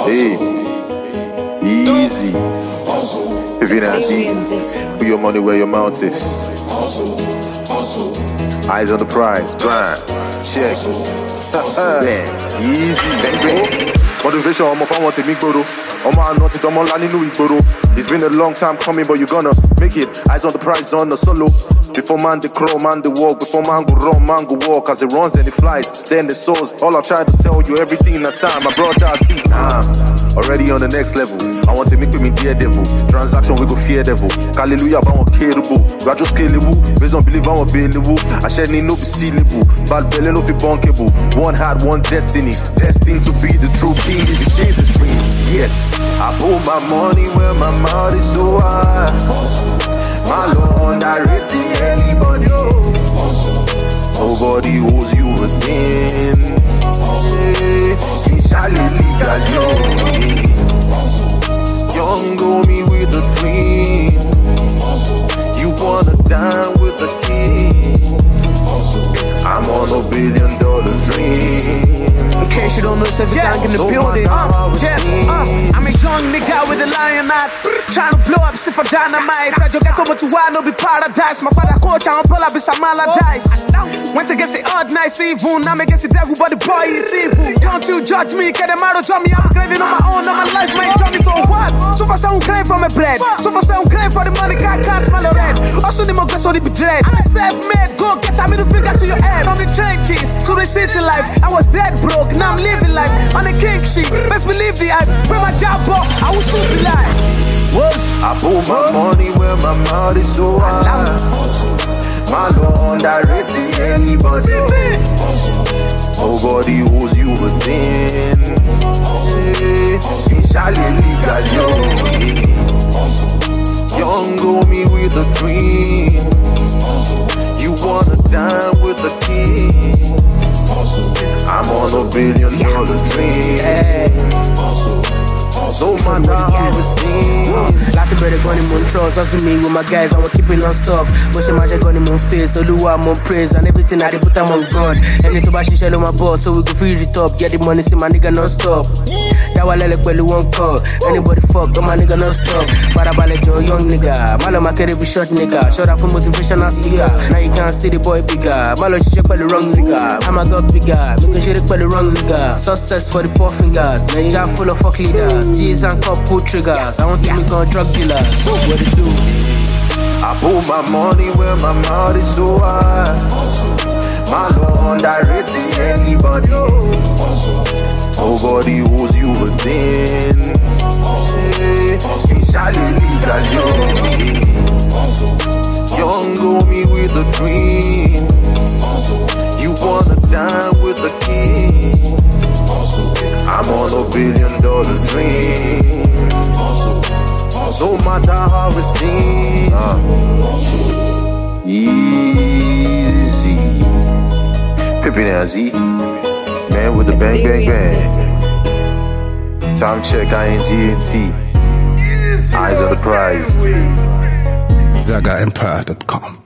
Hey, easy. Pippin Nazi, put your money where your mouth is. Eyes on the prize, grind, check. Easy, bang bang. Motivation, I'm off, I want to make bro. I'm not it, I'm all I need to. It's been a long time coming, but you're gonna make it. Eyes on the prize, on the solo. Before man they crawl, man they walk. Before man go run, man go walk. As it runs, then it flies, then it soars. All I tried to tell you, everything in a time. My brother, I see, already on the next level. I want to make me dear devil. Transaction, we go fear devil. Hallelujah, but I'm capable. I just scalable. Based on believe I'm available. I shed need no be sealable. Bad belly no be bunkable. One heart, one destiny. Destined to be the true king if you chase his dreams. Yes, I put my money where my mouth is so high. My Lord, directing anybody. Nobody owes you a thing. Young go me with a dream. You wanna dine with the king. I'm on $1 billion dream. In case you don't know, it's every time in the building. I'm a young nigga with a lion axe. Trying to blow up shit for dynamite. I just get over to why no be paradise. My father coach, I'm pull up, it's a maladice. Went against the odd nice evil. Now I'm against the devil, but the boy is evil. Don't you judge me, get them out of me. I'm grinding on my own, on my life, my journey, so what? So far, sound claim for my bread. So far, sound claim for the money, can't smell the red. Also, the more guess what it be dread. I'm self-made, go get a middle finger to your head. From the trenches to the city life, I was dead broke, now I'm living life on the king shit. Best believe the hype. Where my job bought, I will soon be live. I put my money where my mouth is so high. My Lord, directing anybody. Nobody owes you a thing. Young go me with a dream. You wanna dine with the king. I'm on $1 billion dream. No matter how it seems. Lots of better gun in my trust. Also me with my guys, I want keep it non-stop. Push my gun in my face, so do I'm on praise. And everything I put them on God. And it's about shell on my boss, so we go free the top. Get the money, see my nigga non-stop. That why let the one call. Anybody fuck, but my nigga non-stop. Father ballet Joe, young nigga. Malo my carry be short nigga. Shut up for motivational speaker. Now you can't see the boy bigger. Malo she check by the wrong nigga. I'm a god bigger. Make she check by the wrong nigga. Success for the poor fingers. Ninja full of fuck leaders. G's and cup pull triggers. I want to make on drug dealers. What it do? I put my money where my mouth is so high. My Lord, directing anybody. Nobody owes you a thing. Young go me with a dream. You wanna dine with the king. I'm on $1 billion dream. No matter how it seems. Easy. Pippin Nazi, man with the bang bang bang. Time check, INGNT. Eyes on the prize. ZagaEmpire.com